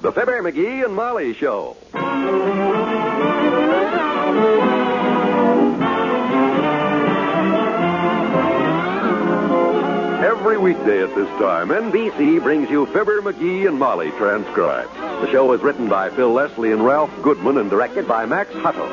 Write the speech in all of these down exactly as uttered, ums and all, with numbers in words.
The Fibber, McGee, and Molly Show. Every weekday at this time, N B C brings you Fibber, McGee, and Molly transcribed. The show is written by Phil Leslie and Ralph Goodman and directed by Max Hutto.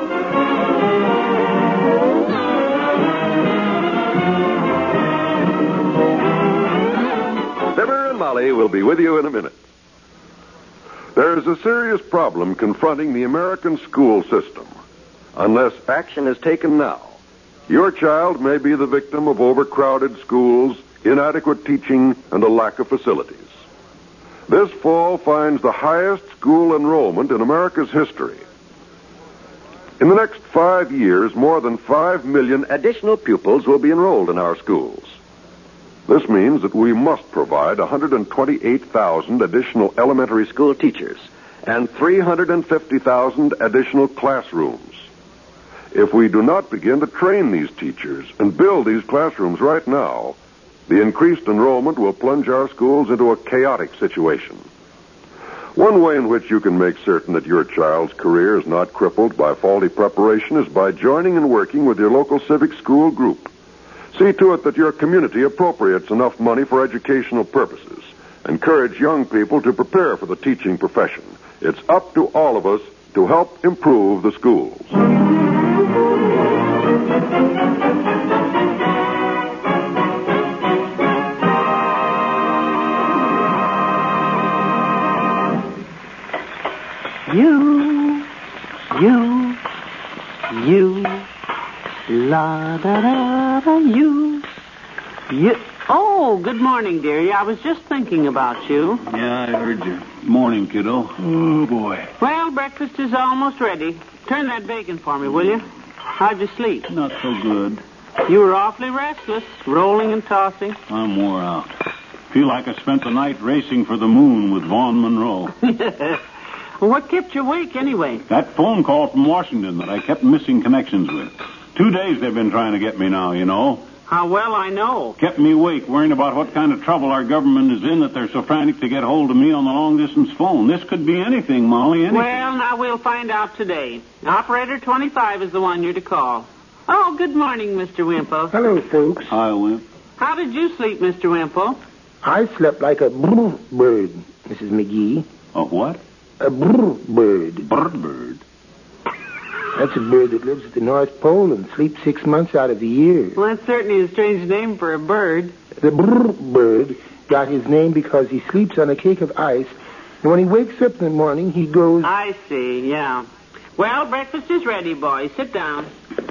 Fibber and Molly will be with you in a minute. There's a serious problem confronting the American school system. Unless action is taken now, your child may be the victim of overcrowded schools, inadequate teaching, and a lack of facilities. This fall finds the highest school enrollment in America's history. In the next five years, more than five million additional pupils will be enrolled in our schools. This means that we must provide one hundred twenty-eight thousand additional elementary school teachers and three hundred fifty thousand additional classrooms. If we do not begin to train these teachers and build these classrooms right now, the increased enrollment will plunge our schools into a chaotic situation. One way in which you can make certain that your child's career is not crippled by faulty preparation is by joining and working with your local civic school group. See to it that your community appropriates enough money for educational purposes. Encourage young people to prepare for the teaching profession. It's up to all of us to help improve the schools. You, you, you, la da da da, you, you. Oh, good morning, dearie. I was just thinking about you. Yeah, I heard you. Morning, kiddo. Oh, boy. Well, breakfast is almost ready. Turn that bacon for me, will you? How'd you sleep? Not so good. You were awfully restless, rolling and tossing. I'm wore out. Feel like I spent the night racing for the moon with Vaughn Monroe. Well, what kept you awake, anyway? That phone call from Washington that I kept missing connections with. Two days they've been trying to get me now, you know. How well I know. Kept me awake, worrying about what kind of trouble our government is in that they're so frantic to get hold of me on the long-distance phone. This could be anything, Molly, anything. Well, now we'll find out today. Operator twenty-five is the one you're to call. Oh, good morning, Mister Wimple. Hello, folks. Hi, Wimp. How did you sleep, Mister Wimple? I slept like a brr bird, Missus McGee. A what? A brr bird. Bird bird. That's a bird that lives at the North Pole and sleeps six months out of the year. Well, that's certainly a strange name for a bird. The brr bird got his name because he sleeps on a cake of ice, and when he wakes up in the morning, he goes... I see, yeah. Well, breakfast is ready, boys. Sit down.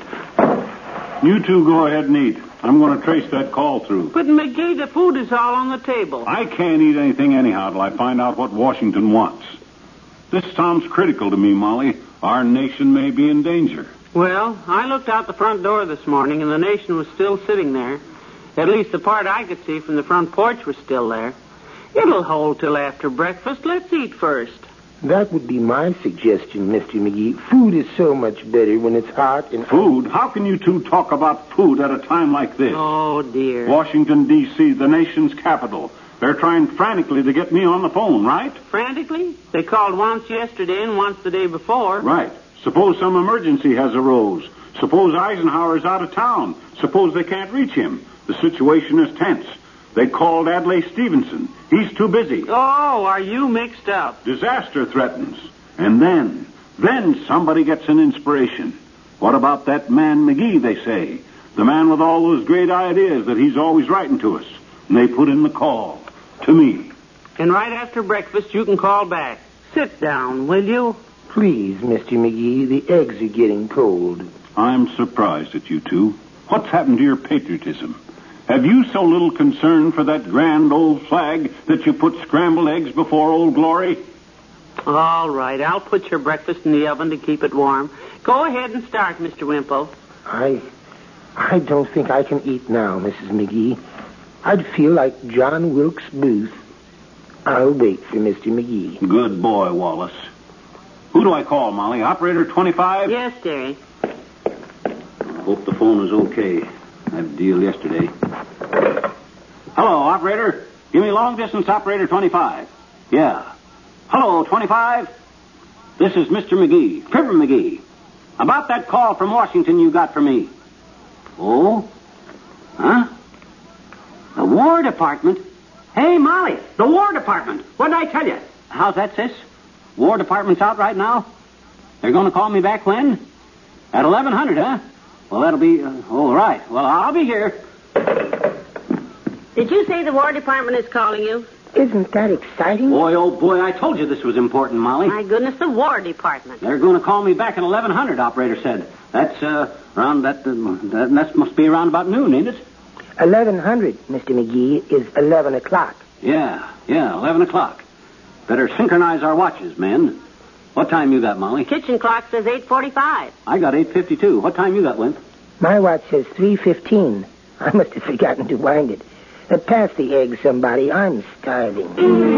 You two go ahead and eat. I'm going to trace that call through. But, McGee, the food is all on the table. I can't eat anything anyhow till I find out what Washington wants. This sounds critical to me, Molly. Our nation may be in danger. Well, I looked out the front door this morning, and the nation was still sitting there. At least the part I could see from the front porch was still there. It'll hold till after breakfast. Let's eat first. That would be my suggestion, Mister McGee. Food is so much better when it's hot and... Food? How can you two talk about food at a time like this? Oh, dear. Washington, D C, the nation's capital. They're trying frantically to get me on the phone, right? Frantically? They called once yesterday and once the day before. Right. Suppose some emergency has arose. Suppose Eisenhower's out of town. Suppose they can't reach him. The situation is tense. They called Adlai Stevenson. He's too busy. Oh, are you mixed up? Disaster threatens. And then, then somebody gets an inspiration. What about that man McGee, they say? The man with all those great ideas that he's always writing to us. And they put in the call. To me. And right after breakfast, you can call back. Sit down, will you? Please, Mister McGee, the eggs are getting cold. I'm surprised at you two. What's happened to your patriotism? Have you so little concern for that grand old flag that you put scrambled eggs before Old Glory? All right, I'll put your breakfast in the oven to keep it warm. Go ahead and start, Mister Wimple. I... I don't think I can eat now, Missus McGee. I'd feel like John Wilkes Booth. I'll wait for Mister McGee. Good boy, Wallace. Who do I call, Molly? Operator twenty-five? Yes, dearie. Hope the phone is okay. I had a deal yesterday. Hello, operator. Give me long-distance operator twenty-five. Yeah. Hello, twenty-five. This is Mister McGee, Fibber McGee. About that call from Washington you got for me. Oh? Huh? The War Department? Hey, Molly, the War Department. What did I tell you? How's that, sis? War Department's out right now? They're going to call me back when? At eleven hundred, huh? Well, that'll be... Uh, all right. Well, I'll be here. Did you say the War Department is calling you? Isn't that exciting? Boy, oh, boy, I told you this was important, Molly. My goodness, the War Department. They're going to call me back at eleven hundred, operator said. That's, uh, around that... Uh, that, that must be around about noon, ain't it? eleven hundred, Mister McGee, is eleven o'clock. Yeah, yeah, eleven o'clock. Better synchronize our watches, men. What time you got, Molly? Kitchen clock says eight forty-five. I got eight fifty-two. What time you got, Wimp? My watch says three fifteen. I must have forgotten to wind it. Uh, pass the egg, somebody. I'm starving.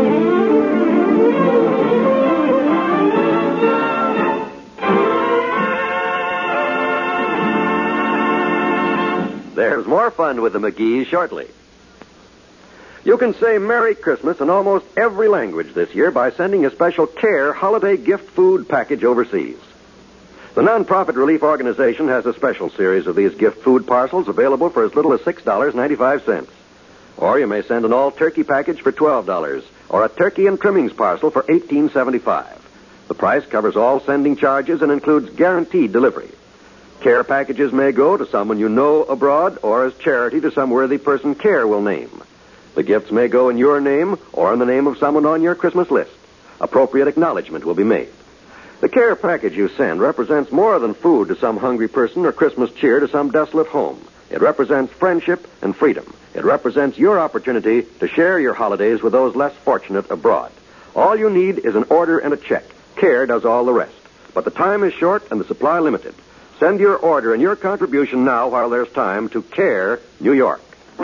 There's more fun with the McGees shortly. You can say Merry Christmas in almost every language this year by sending a special CARE holiday gift food package overseas. The nonprofit relief organization has a special series of these gift food parcels available for as little as six dollars and ninety-five cents. Or you may send an all-turkey package for twelve dollars or a turkey and trimmings parcel for eighteen seventy-five. The price covers all sending charges and includes guaranteed delivery. CARE packages may go to someone you know abroad or as charity to some worthy person CARE will name. The gifts may go in your name or in the name of someone on your Christmas list. Appropriate acknowledgement will be made. The CARE package you send represents more than food to some hungry person or Christmas cheer to some desolate home. It represents friendship and freedom. It represents your opportunity to share your holidays with those less fortunate abroad. All you need is an order and a check. CARE does all the rest. But the time is short and the supply limited. Send your order and your contribution now while there's time to CARE, New York.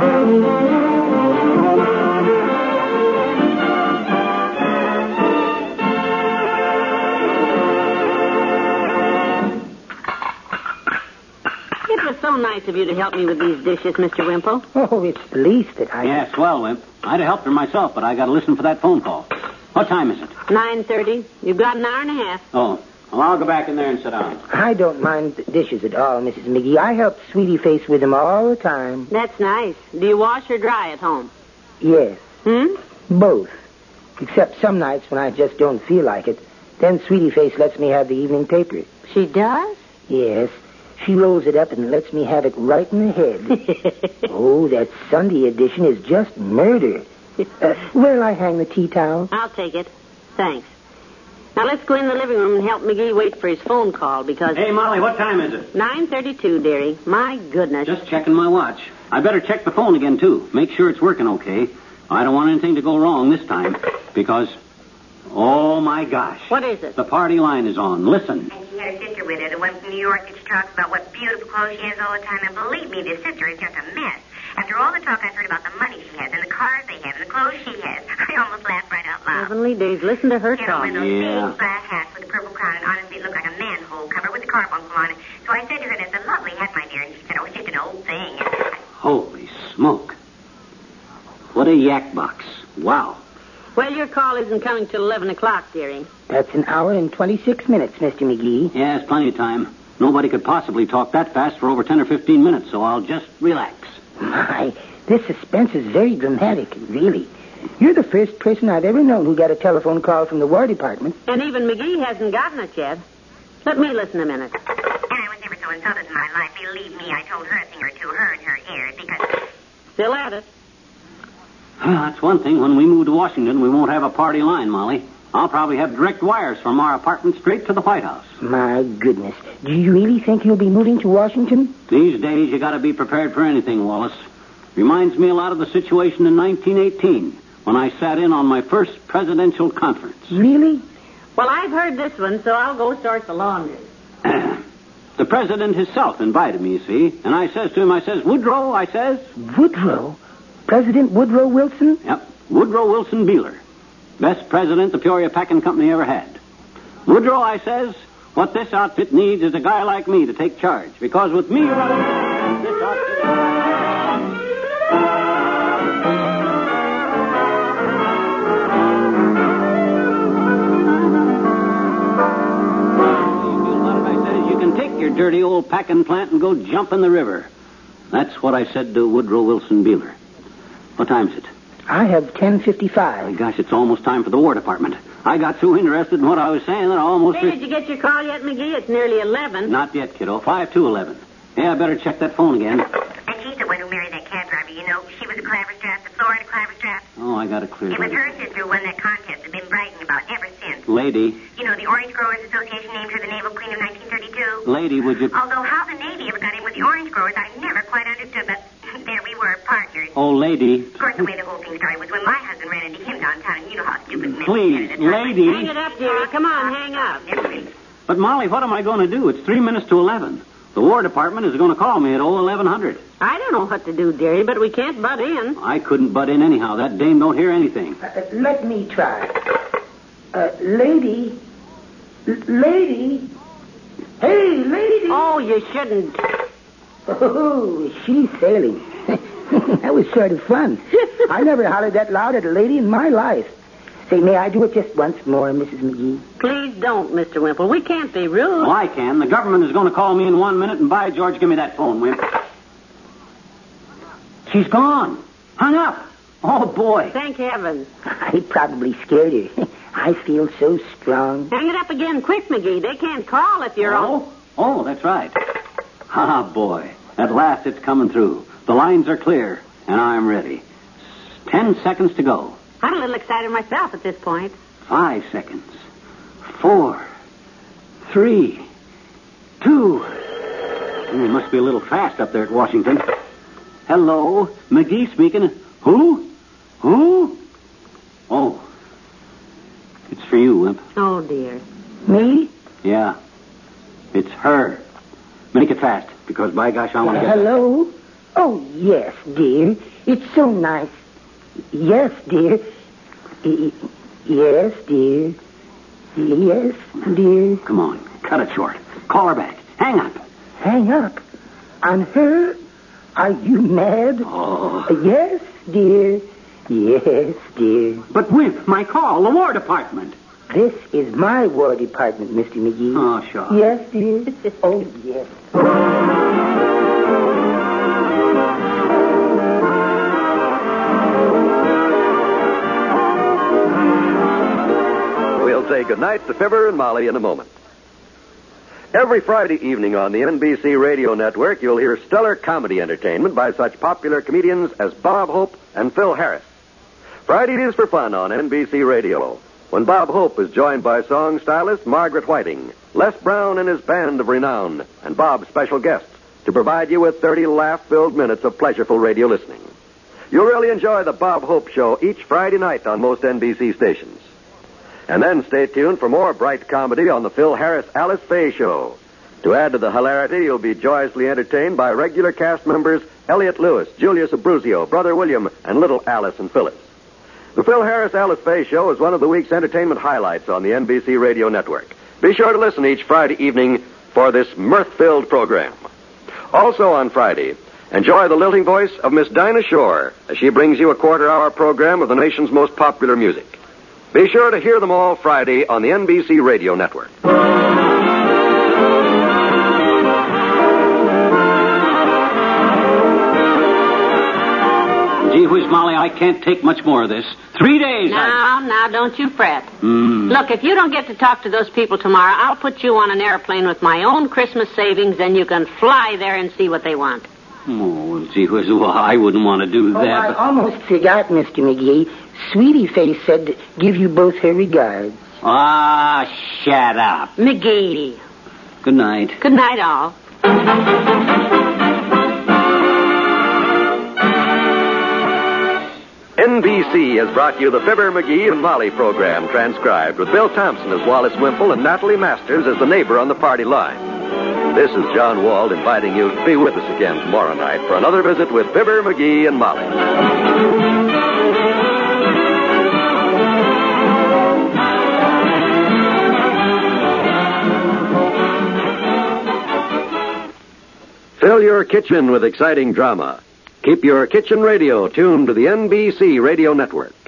It was so nice of you to help me with these dishes, Mister Wimple. Oh, it's the least that I... Yeah, swell, Wimp. I'd have helped her myself, but I got to listen for that phone call. What time is it? nine thirty. You've got an hour and a half. Oh, well, I'll go back in there and sit down. I don't mind the dishes at all, Missus McGee. I help Sweetie Face with them all the time. That's nice. Do you wash or dry at home? Yes, Hmm? both. Except some nights when I just don't feel like it. Then Sweetie Face lets me have the evening paper. She does? Yes. She rolls it up and lets me have it right in the head. Oh, that Sunday edition is just murder. Uh, where'll I hang the tea towel? I'll take it. Thanks. Now let's go in the living room and help McGee wait for his phone call because... Hey, Molly, what time is it? nine thirty-two, dearie. My goodness. Just checking my watch. I better check the phone again, too. Make sure it's working okay. I don't want anything to go wrong this time because... Oh, my gosh. What is it? The party line is on. Listen. And she had a sister with her, the one from New York that she talks about what beautiful clothes she has all the time. And believe me, this sister is just a mess. After all the talk I've heard about the money she has and the cars they have and the clothes she has, I almost laughed right out loud. Heavenly days, listen to her You know, talk. and those Yeah. big flat hats with the purple crown, and honestly, it looked like a manhole cover with the carbuncle on it. So I said to her, that's a lovely hat, my dear. And she said, oh, it's just an old thing. And I, Holy smoke. What a yak box. Wow. Well, your call isn't coming till eleven o'clock, dearie. That's an hour and twenty-six minutes, Mister McGee. Yeah, it's plenty of time. Nobody could possibly talk that fast for over ten or fifteen minutes, so I'll just relax. My, this suspense is very dramatic, really. You're the first person I've ever known who got a telephone call from the War Department. And even McGee hasn't gotten it yet. Let me listen a minute. and I was never so insulted in my life. Believe me, I told her a thing or two, her and her ears, because... Still at it. Well, that's one thing. When we move to Washington, we won't have a party line, Molly. I'll probably have direct wires from our apartment straight to the White House. My goodness. Do you really think you'll be moving to Washington? These days, you got to be prepared for anything, Wallace. Reminds me a lot of the situation in nineteen eighteen, when I sat in on my first presidential conference. Really? Well, I've heard this one, so I'll go start the laundry. The president himself invited me, you see, and I says to him, I says, Woodrow, I says. Woodrow? President Woodrow Wilson? Yep, Woodrow Wilson Beeler. Best president the Peoria Packing Company ever had. Woodrow, I says, what this outfit needs is a guy like me to take charge, because with me running this outfit... dirty old packing plant and go jump in the river. That's what I said to Woodrow Wilson Beeler. What time's it? I have ten fifty-five. My gosh, it's almost time for the War Department. I got so interested in what I was saying that I almost... Hey, did you get your call yet, McGee? It's nearly eleven. Not yet, kiddo. Five to eleven. Yeah, I better check that phone again. And she's the one who married that cab driver, you know. She was a Claverstrap, the Florida Claverstrap. Oh, I got it clear. It was her sister who won that contest and been bragging about ever since. Lady. You know, the Orange Growers Association named her the Naval Queen of nineteen thirty-two. Lady, would you... Although how the Navy ever got in with the Orange Growers, I never quite understood, but there we were, partners. Oh, lady. Of course, the way the whole thing started was when my husband ran into him downtown, and you know how stupid men Please, are at the time. lady. Hang it up, dearie. Come on, hang up. But, Molly, what am I going to do? It's three minutes to eleven. The War Department is going to call me at oh eleven hundred. I don't know what to do, dearie, but we can't butt in. I couldn't butt in anyhow. That dame don't hear anything. Uh, let me try. Uh, lady. L- lady. Hey, lady. Oh, you shouldn't. Oh, she's sailing. That was sort of fun. I never hollered that loud at a lady in my life. Say, may I do it just once more, Missus McGee? Please don't, Mister Wimple. We can't be rude. Oh, I can. The government is going to call me in one minute, and by George, give me that phone, Wimp. She's gone. Hung up. Oh, boy. Thank heaven. I probably scared her. I feel so strong. Hang it up again quick, McGee. They can't call if you're Oh, on. oh, that's right. Ah, boy. At last it's coming through. The lines are clear, and I'm ready. Ten seconds to go. I'm a little excited myself at this point. Five seconds. Four. Three. Two. Oh, it must be a little fast up there at Washington. Hello. McGee speaking. Who? Who? Oh. It's for you, Wimp. Oh, dear. Me? Yeah. It's her. Make it fast, because by gosh, I want to Uh, get... hello? Oh, yes, dear. It's so nice. Yes, dear. Y- Yes, dear. Yes, dear. Come on. Cut it short. Call her back. Hang up. Hang up. On her? Are you mad? Oh. Yes, dear. Yes, dear. But, Wimp, my call, the War Department. This is my War Department, Mister McGee. Oh, sure. Yes, dear. Oh, yes. We'll say goodnight to Fibber and Molly in a moment. Every Friday evening on the N B C Radio Network, you'll hear stellar comedy entertainment by such popular comedians as Bob Hope and Phil Harris. Friday is for fun on N B C Radio, when Bob Hope is joined by song stylist Margaret Whiting, Les Brown and his band of renown, and Bob's special guests to provide you with thirty laugh-filled minutes of pleasureful radio listening. You'll really enjoy the Bob Hope Show each Friday night on most N B C stations. And then stay tuned for more bright comedy on the Phil Harris Alice Faye Show. To add to the hilarity, you'll be joyously entertained by regular cast members Elliot Lewis, Julius Abruzio, Brother William, and little Alice and Phyllis. The Phil Harris Alice Faye Show is one of the week's entertainment highlights on the N B C Radio Network. Be sure to listen each Friday evening for this mirth-filled program. Also on Friday, enjoy the lilting voice of Miss Dinah Shore as she brings you a quarter-hour program of the nation's most popular music. Be sure to hear them all Friday on the N B C Radio Network. Gee whiz, Molly, I can't take much more of this. Three days. Now, I... now, don't you fret. Mm. Look, if you don't get to talk to those people tomorrow, I'll put you on an airplane with my own Christmas savings, and you can fly there and see what they want. Oh, gee whiz, well, I wouldn't want to do Oh, that. I but... almost forgot, Mister McGee. Sweetie Face said to give you both her regards. Ah, shut up. McGee. Good night. Good night, all. N B C has brought you the Fibber, McGee, and Molly program, transcribed with Bill Thompson as Wallace Wimple and Natalie Masters as the neighbor on the party line. This is John Wald inviting you to be with us again tomorrow night for another visit with Fibber, McGee, and Molly. Fill your kitchen with exciting drama. Keep your kitchen radio tuned to the N B C Radio Network.